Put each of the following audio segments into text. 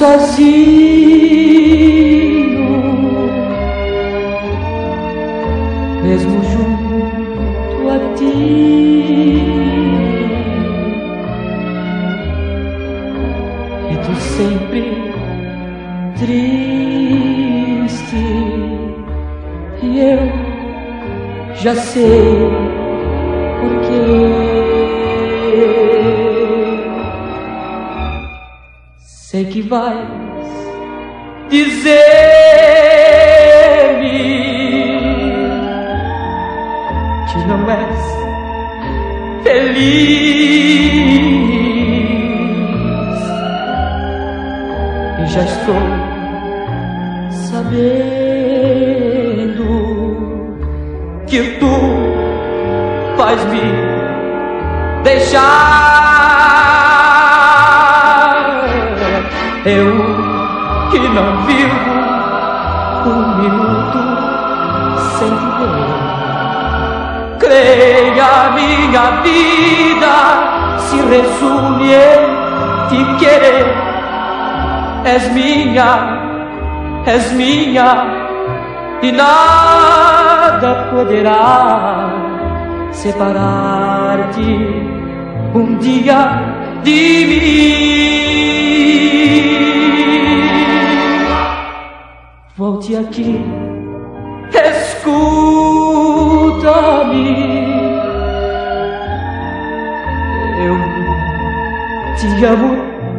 sozinho, mesmo junto a ti, e tu sempre triste, e eu já sei porquê. Sei que vais dizer-me que não és feliz, e já estou sabendo que tu vais me deixar. Eu que não vivo um minuto sem te ver. Creia, minha vida se resume em te querer. És minha, e nada poderá separar-te um dia de mim. Volte aqui, escuta-me. Eu te amo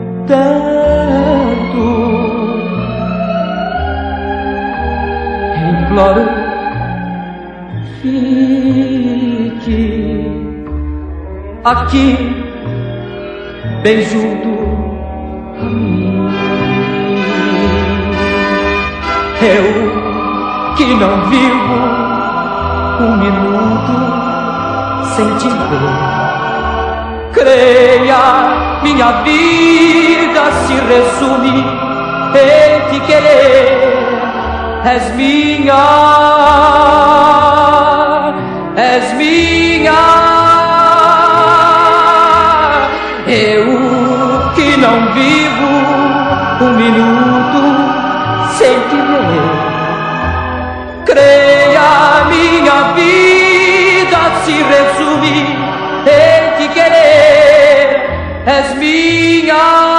tanto. Imploro, fique aqui, bem junto a mim. Eu que não vivo um minuto sem te ver. Creia, minha vida se resume em te querer. És minha, és minha. Eu que não vivo um minuto sem te ver. Creia, minha vida se resume em te querer. És minha.